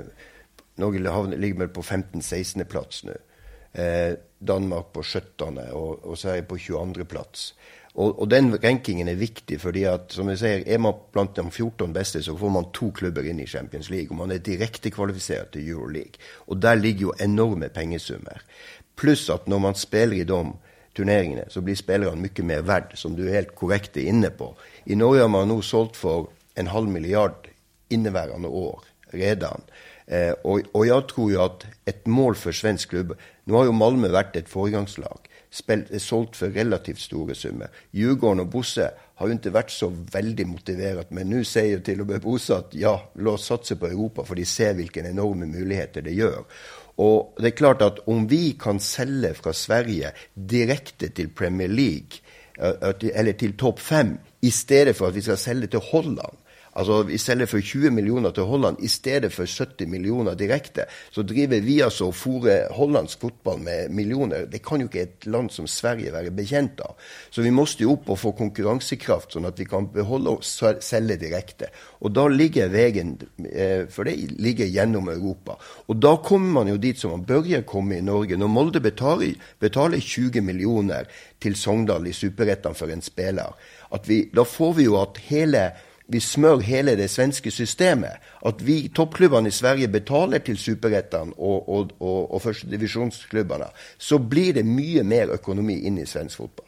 Norge ligger på femton sexton plats nu. Eh, Danmark på sjutton och, och Sverige på tjugoandra plats. Och, och den rankingen är viktig för det att, som jag säger, är man bland de fjorton bästa så får man två klubbar in i Champions League och man är direkt kvalificerad till Euroleague. Och där ligger ju enorma pengesummor. Plus att när man spelar i de turneringarna så blir spelaren mycket mer värd, som du är helt korrekt inne på. I Norge har man nog sålt för en halv miljard innevärande år redan. Eh, och, och jag tror ju att ett mål för svensk klubb, nu har ju Malmö varit ett föregångslag, spelt, sålt för relativt stora summor. Djurgården och Bosse har ju inte varit så väldigt motiverat, men nu säger till och med Bosse att ja, låt satsa på Europa, för de ser vilken enorma möjligheter det gör. Och det är klart att om vi kan sälja från Sverige direkt till Premier League eller till topp fem istället för att vi ska sälja till Holland, alltså vi säljer för tjugo miljoner till Holland istället för sjuttio miljoner direkt, så driver vi alltså för hollandsk fotboll med miljoner. Det kan ju inte ett land som Sverige vara bekänt av. Så vi måste ju upp och få konkurrenskraft så att vi kan behålla och sälja direkt. Och då ligger vägen, för det ligger genom Europa. Och då kommer man ju dit som man börjar komma i Norge. När Molde betalar, betalar tjugo miljoner till Sogndal i Superettan för en spelare, att vi, då får vi ju att hela vi smör hela det svenska systemet. Att vi toppklubbarna i Sverige betalar till Superettan och, och, och, och första divisionsklubbarna, så blir det mycket mer ekonomi in i svensk fotboll.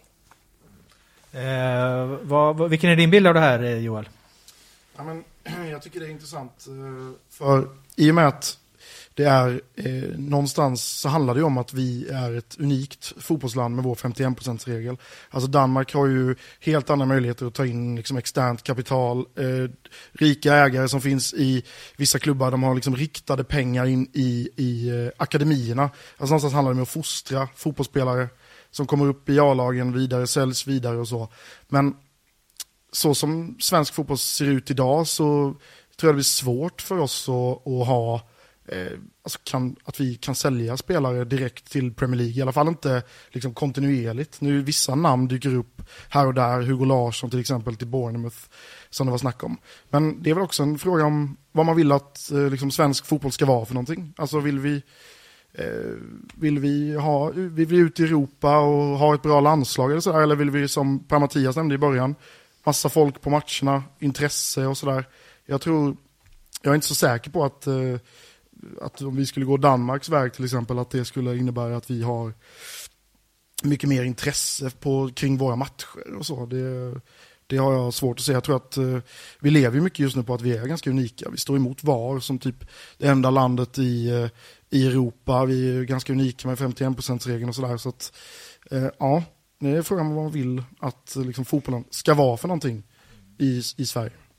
Eh, vad, vilken är din bild av det här, Joel? Ja, men, jag tycker det är intressant. För i och med att det är eh, någonstans så handlar det om att vi är ett unikt fotbollsland med vår femtioen procent-regel. Alltså Danmark har ju helt andra möjligheter att ta in liksom externt kapital. Eh, rika ägare som finns i vissa klubbar, de har liksom riktade pengar in i, i eh, akademierna. Alltså någonstans handlar det om att fostra fotbollsspelare som kommer upp i A-lagen vidare, säljs vidare och så. Men så som svensk fotboll ser ut idag så tror jag det blir svårt för oss att, att ha Eh, alltså kan, att vi kan sälja spelare direkt till Premier League, i alla fall inte liksom kontinuerligt. Nu vissa namn dyker upp här och där, Hugo Larsson till exempel till Bournemouth som det var snack om. Men det är väl också en fråga om vad man vill att eh, liksom svensk fotboll ska vara för någonting. Alltså vill vi eh, vill vi ha vill vi ut i Europa och ha ett bra landslag eller sådär, eller vill vi, som Per Mattias nämnde i början, massa folk på matcherna, intresse och sådär. Jag tror, jag är inte så säker på att eh, att om vi skulle gå Danmarks väg till exempel, att det skulle innebära att vi har mycket mer intresse på, kring våra matcher och så. Det, det har jag svårt att säga. Jag tror att uh, vi lever mycket just nu på att vi är ganska unika. Vi står emot V A R som typ det enda landet i, uh, i Europa. Vi är ganska unika med femtioen procent-regeln och sådär. Så att, uh, ja, det är frågan vad man vill att uh, liksom, fotbollen ska vara för någonting i, i Sverige.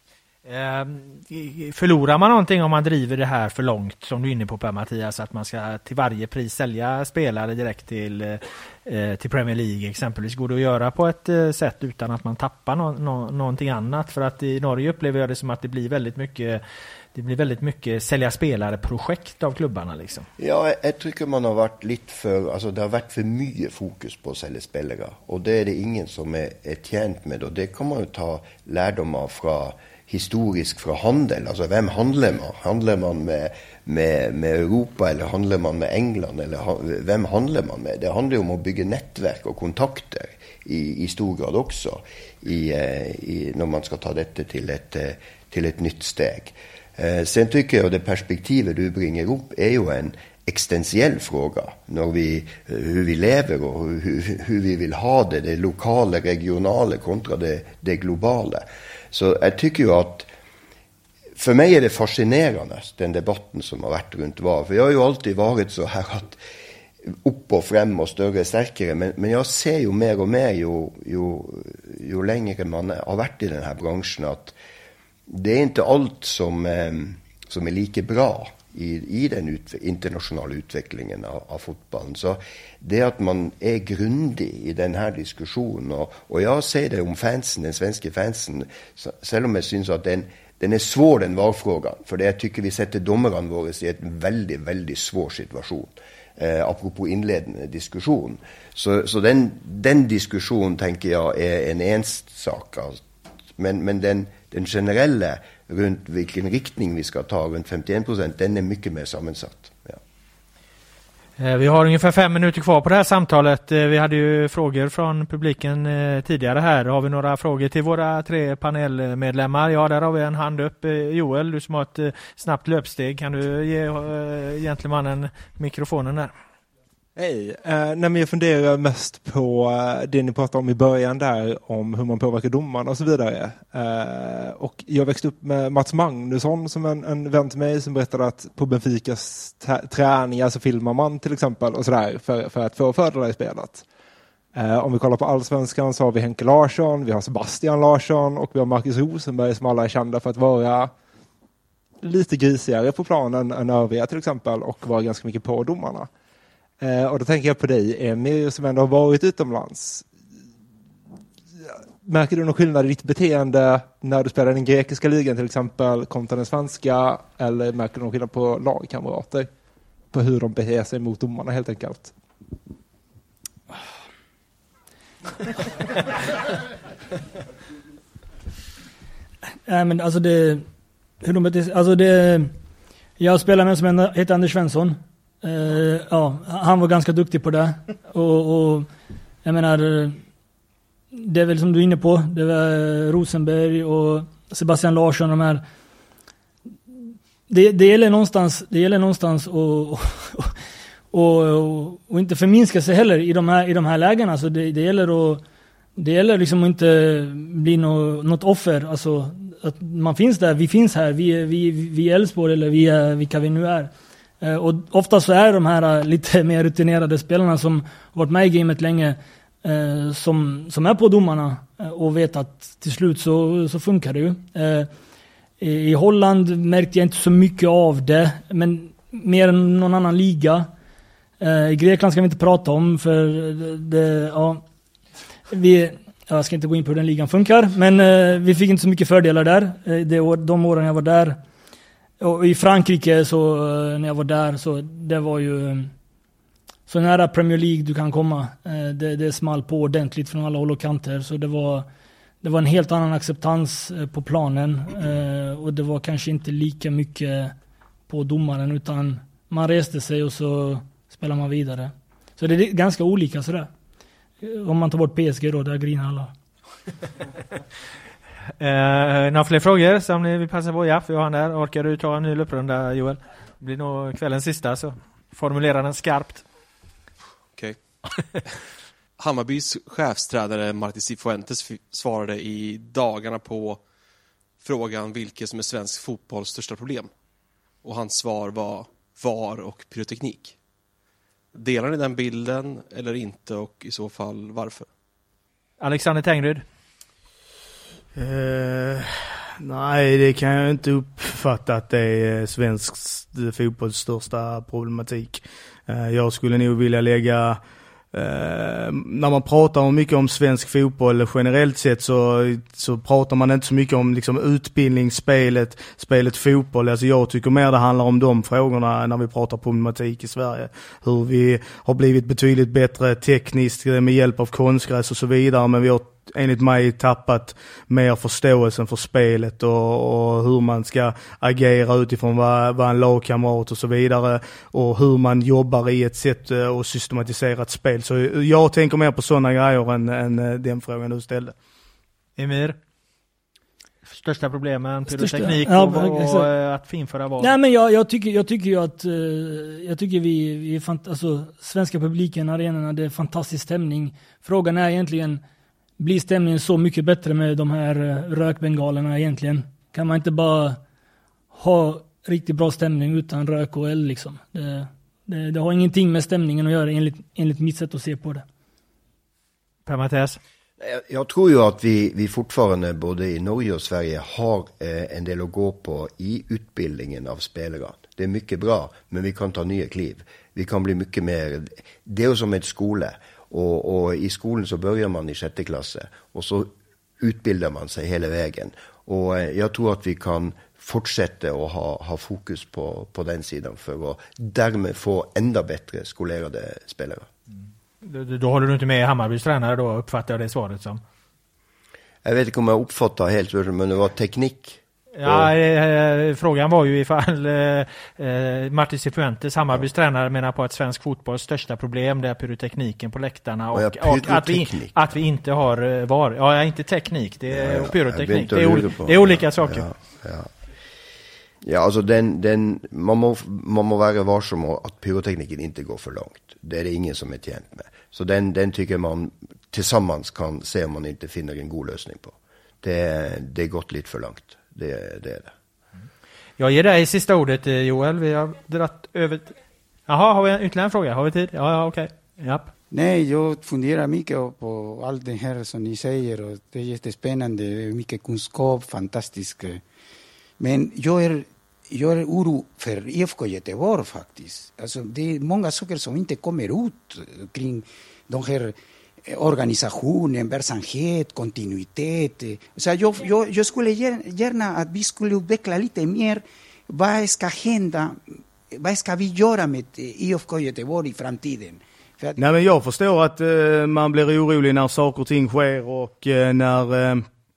Eh, förlorar man någonting om man driver det här för långt, som du är inne på Per Mattias, att man ska till varje pris sälja spelare direkt till, eh, till Premier League exempelvis? Går det att göra på ett eh, sätt utan att man tappar no- no- någonting annat? För att i Norge upplever jag det som att det blir väldigt mycket det blir väldigt mycket sälja spelare-projekt av klubbarna liksom. Ja, jag tycker man har varit lite för, alltså det har varit för mycket fokus på att sälja spelare, och det är det ingen som är, är tjänt med, och det kan man ju ta lärdom av från historisk från handel. Alltså vem handlar man? Handlar man med, med, med Europa, eller handlar man med England, eller ha, vem handlar man med? Det handlar ju om att bygga nätverk och kontakter i, i stor grad också i, i, när man ska ta detta till ett, till ett nytt steg. Eh, sen tycker jag att det perspektivet du bringar upp är ju en existentiell fråga, när vi, hur vi lever och hur, hur vi vill ha det, det lokala, regionala kontra det, det globala. Så jag tycker ju att för mig är det fascinerande den debatten som har varit runt V A R, för jag har ju alltid varit så här att upp och fram och större, starkare, men, men jag ser ju mer och mer ju, ju, ju längre man har varit i den här branschen att det är inte allt som, eh, som är lika bra i, i den ut, internationella utvecklingen av, av fotbollen. Så det att man är grundig i den här diskussionen, och, och jag säger det om fansen, den svenska fansen, så, selv om jag syns att den, den är svår, den varfrågan, för det jag tycker vi sätter domarna våra i en väldigt, väldigt svår situation. Eh, apropå inledande diskussion. Så, så den, den diskussion tänker jag är en ensak. Alltså. Men, men den, den generella runt vilken riktning vi ska ta, runt femtioen procent, den är mycket mer sammansatt. Ja. Vi har ungefär fem minuter kvar på det här samtalet. Vi hade ju frågor från publiken tidigare här. Har vi några frågor till våra tre panelmedlemmar? Ja, där har vi en hand upp. Joel, du som har ett snabbt löpsteg. Kan du ge gentlemannen mikrofonen där? Hej, eh, nej, men jag funderar mest på eh, det ni pratade om i början där, om hur man påverkar domarna och så vidare. Eh, och jag växte upp med Mats Magnusson som en, en vän till mig som berättade att på Benficas t- träningar så filmar man till exempel och sådär för, för att få fördelar i spelet. Eh, om vi kollar på Allsvenskan så har vi Henke Larsson, vi har Sebastian Larsson och vi har Marcus Rosenberg som alla är kända för att vara lite grisigare på planen än övriga till exempel, och vara ganska mycket på domarna. Eh, och då tänker jag på dig, Emir, som ändå har varit utomlands. Märker du någon skillnad i ditt beteende när du spelar i den grekiska ligan till exempel kontra den svenska, eller märker du någon skillnad på lagkamrater på hur de beter sig mot domarna helt enkelt? Nej, men alltså det hur de beter sig, alltså det jag spelar med som heter Anders Svensson. Uh, ja, han var ganska duktig på det, och, och jag menar, det är väl som du är inne på, det var Rosenberg och Sebastian Larsson, de här, det, det gäller någonstans det gäller någonstans och, och, och, och, och inte förminska sig heller i de här, i de här lägena, alltså det, det gäller att det gäller liksom att inte bli no, något offer, alltså att man finns där, vi finns här, vi, vi, vi är Elfsborg, eller vi är vilka vi nu är. Och ofta så är de här lite mer rutinerade spelarna som har varit med i gamet länge, eh, som, som är på domarna och vet att till slut så, så funkar det ju. Eh, I Holland märkte jag inte så mycket av det, men mer än någon annan liga. Eh, I Grekland ska vi inte prata om, för det, ja, vi, jag ska inte gå in på hur den ligan funkar, men eh, vi fick inte så mycket fördelar där, eh, det, de åren jag var där. Och i Frankrike så när jag var där, så det var ju så nära Premier League du kan komma. Det, det small på ordentligt från alla håll och kanter, så det var det var en helt annan acceptans på planen, och det var kanske inte lika mycket på domaren, utan man reste sig och så spelar man vidare. Så det är ganska olika sådär. Om man tar bort P S G då, där grinar alla. Uh, några fler frågor som ni vill passa på? Ja, för jag har där. Orkar du ta en ny löprunda, Joel? Det blir nog kvällens sista, så formulera den skarpt. Okej. Okay. Hammarbys chefstränare Martin Cifuentes svarade i dagarna på frågan vilket som är svensk fotbolls största problem. Och hans svar var V A R och pyroteknik. Delar ni den bilden eller inte, och i så fall varför? Alexander Tengryd. Uh, Nej, det kan jag inte uppfatta att det är svensk fotbolls största problematik. Jag skulle nog vilja lägga, när man pratar mycket om svensk fotboll generellt sett, så, så pratar man inte så mycket om liksom utbildning, spelet, spelet fotboll. Alltså jag tycker mer det handlar om de frågorna när vi pratar problematik i Sverige. Hur vi har blivit betydligt bättre tekniskt med hjälp av konstgräs och så vidare, men vi har enligt mig tappat mer förståelsen för spelet och, och hur man ska agera utifrån vad, vad en lagkamrat och så vidare, och hur man jobbar i ett sätt och systematiserat spel. Så jag tänker mer på sådana grejer än, än den frågan du ställde. Emir? Största problemen, Största, pyroteknik ja, och, och att införa val. Nej, men jag, jag, tycker, jag tycker ju att jag tycker vi, vi är fant- alltså, svenska publiken, arenorna, det är fantastisk stämning. Frågan är egentligen, blir stämningen så mycket bättre med de här rökbengalerna egentligen? Kan man inte bara ha riktigt bra stämning utan rök och eld liksom? Det, det, det har ingenting med stämningen att göra enligt, enligt mitt sätt att se på det. Per Mathias? Jag tror ju att vi, vi fortfarande både i Norge och Sverige har eh, en del att gå på i utbildningen av spelare. Det är mycket bra, men vi kan ta nya kliv. Vi kan bli mycket mer, det är som ett skola. Och, och i skolan så börjar man i sjätte klasse och så utbildar man sig hela vägen. Och eh, jag tror att vi kan fortsätta att ha, ha fokus på, på den sidan för att därmed få ända bättre skolerade spelare. Då, då håller du inte med Hammarbys tränare då, uppfattar jag det svaret som? Jag vet inte om jag uppfattar helt, men det var teknik. Ja, eh, frågan var ju ifall eh, eh, Martin Cifuentes, Hammarbys ja. tränare, menar på att svensk fotbolls största problem det är pyrotekniken på läktarna och, ja, och att, vi, att vi inte har eh, var. Ja, inte teknik, det är ja, ja, pyroteknik. Det är, ol- det är olika saker. Ja, ja. ja alltså den, den, man, må, man må vara varsam att pyrotekniken inte går för långt. Det är det ingen som är tjänt med. Så den, den tycker man tillsammans kan se om man inte finner en god lösning på. Det, det är gått lite för långt. Det, det är det. Jag ger dig sista ordet, Joel. Vi har dratt över... Jaha, har vi en ytterligare en fråga? Har vi tid? Ja, ja okej. Okay. Japp. Nej, jag funderar mycket på allt det här som ni säger. Och det är jättespännande. Mycket kunskap, fantastiskt. Men jag är, jag är oro för I F K Göteborg faktiskt. Alltså, det är många saker som inte kommer ut kring de här organisationen, verksamhet, kontinuitet. Så jag, jag, jag skulle gärna att vi skulle utveckla lite mer vad ska hända, vad ska vi göra med I F K Göteborg i framtiden. Att... Nej, men jag förstår att eh, man blir orolig när saker och ting sker och eh, när... Eh...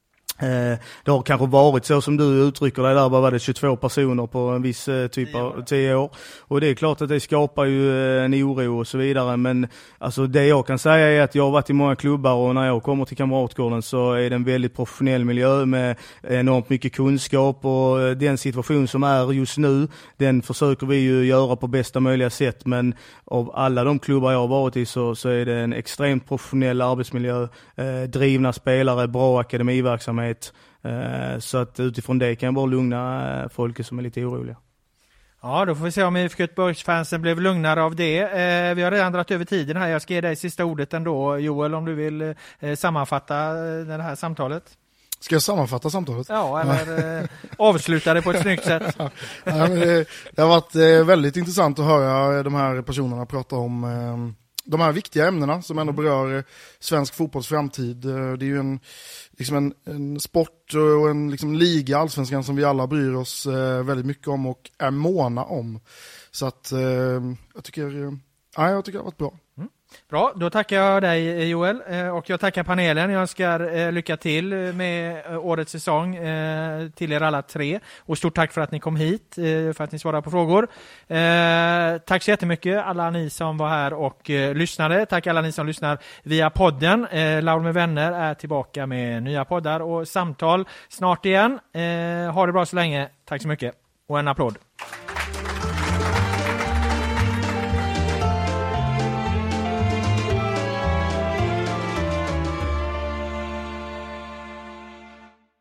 Det har kanske varit så som du uttrycker dig där, vad var det, tjugotvå personer på en viss typ av tio år. Och det är klart att det skapar ju en oro och så vidare. Men alltså det jag kan säga är att jag har varit i många klubbar och när jag kommer till Kamratgården så är det en väldigt professionell miljö med enormt mycket kunskap, och den situation som är just nu, den försöker vi ju göra på bästa möjliga sätt. Men av alla de klubbar jag har varit i så, så är det en extremt professionell arbetsmiljö, eh, drivna spelare, bra akademiverksamhet. Så att utifrån det kan jag bara lugna folk som är lite oroliga. Ja, då får vi se om I F K Göteborgsfansen blev lugnare av det. Eh, vi har redan dragit över tiden här. Jag ska ge dig sista ordet ändå, Joel, om du vill eh, sammanfatta det här samtalet. Ska jag sammanfatta samtalet? Ja, eller eh, avsluta det på ett snyggt sätt. Ja, men det, det har varit eh, väldigt intressant att höra de här personerna prata om eh, de här viktiga ämnena som ändå berör eh, svensk fotbolls framtid. Det är ju en, liksom en, en sport och en liksom liga, allsvenskan, som vi alla bryr oss eh, väldigt mycket om och är måna om. Så att eh, jag tycker, eh, ja, jag tycker det har varit bra. Mm. Bra, då tackar jag dig, Joel, och jag tackar panelen. Jag önskar lycka till med årets säsong till er alla tre. Och stort tack för att ni kom hit, för att ni svarade på frågor. Tack så jättemycket alla ni som var här och lyssnade. Tack alla ni som lyssnar via podden. Laul med vänner är tillbaka med nya poddar och samtal snart igen. Ha det bra så länge. Tack så mycket. Och en applåd.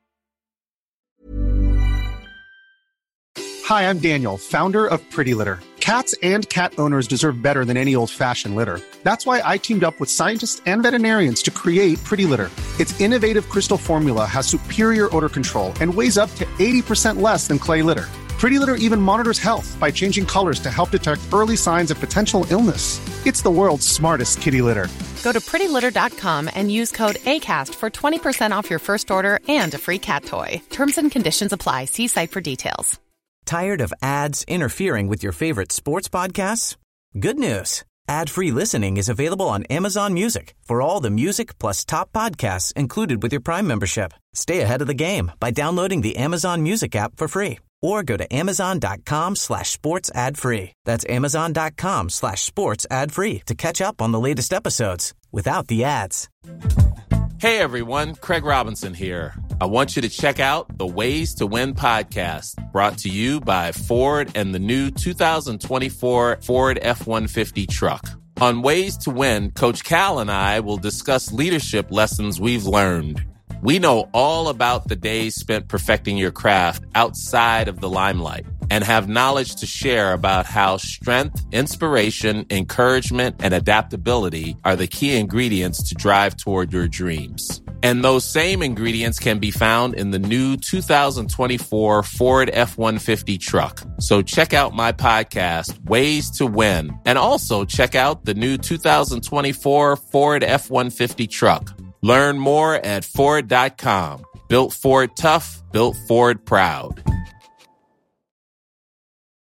Hi, I'm Daniel, founder of Pretty Litter. Cats and cat owners deserve better than any old-fashioned litter. That's why I teamed up with scientists and veterinarians to create Pretty Litter. Its innovative crystal formula has superior odor control and weighs up to eighty percent less than clay litter. Pretty Litter even monitors health by changing colors to help detect early signs of potential illness. It's the world's smartest kitty litter. Go to pretty litter dot com and use code ACAST for twenty percent off your first order and a free cat toy. Terms and conditions apply. See site for details. Tired of ads interfering with your favorite sports podcasts? Good news. Ad-free listening is available on Amazon Music for all the music plus top podcasts included with your Prime membership. Stay ahead of the game by downloading the Amazon Music app for free or go to amazon.com slash sports ad free. That's amazon.com slash sports ad free to catch up on the latest episodes without the ads. Hey everyone, Craig Robinson here. I want you to check out the Ways to Win podcast, brought to you by Ford and the new two thousand twenty-four Ford F one fifty truck. On Ways to Win, Coach Cal and I will discuss leadership lessons we've learned. We know all about the days spent perfecting your craft outside of the limelight and have knowledge to share about how strength, inspiration, encouragement, and adaptability are the key ingredients to drive toward your dreams. And those same ingredients can be found in the new two thousand twenty-four Ford F one fifty truck. So check out my podcast, Ways to Win, and also check out the new two thousand twenty-four Ford F one fifty truck. Learn more at Ford dot com. Built Ford tough, built Ford proud.